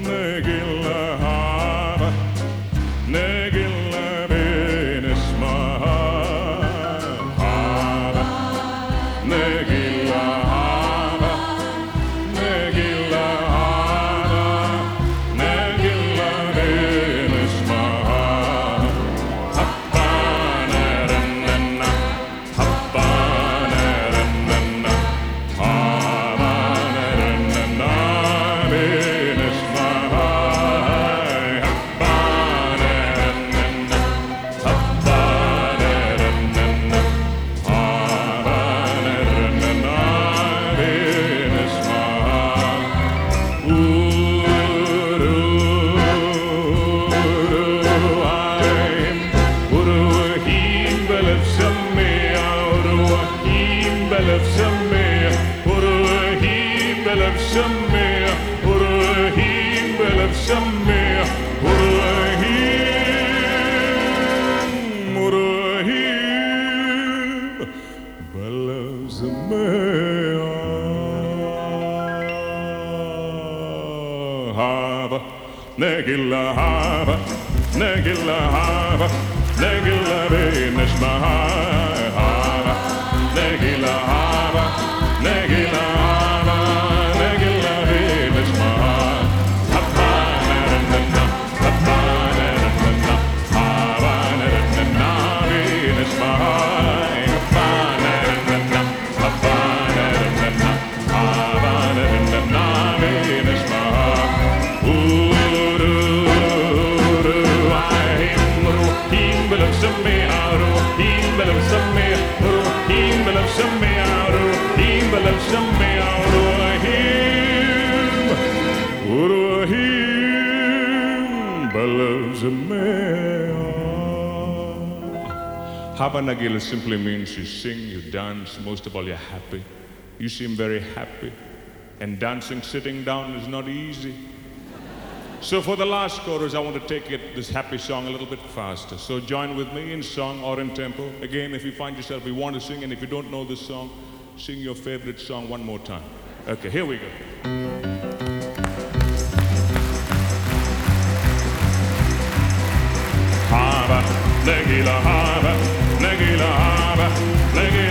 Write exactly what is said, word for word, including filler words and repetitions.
Negilla hava, negilla venes hava, negilla hava, negilla hava, negilla venes happanerenna, happanerenna, havanerenna venes Samir, Urahim, Belef Samir, Urahim, Urahim, Belef Samir. Hava, Negilla Hava, Negilla Hava, Negilla Venus Mahava, Negilla Hava, Negilla Hava. Hava Nagila simply means you sing, you dance, most of all you're happy. You seem very happy. And dancing sitting down is not easy. So for the last chorus, I want to take it, this happy song a little bit faster. So join with me in song or in tempo. Again, if you find yourself, you want to sing, and if you don't know this song, sing your favorite song one more time. Okay, here we go. Hava, Negilla Hava, Negilla Hava, Negilla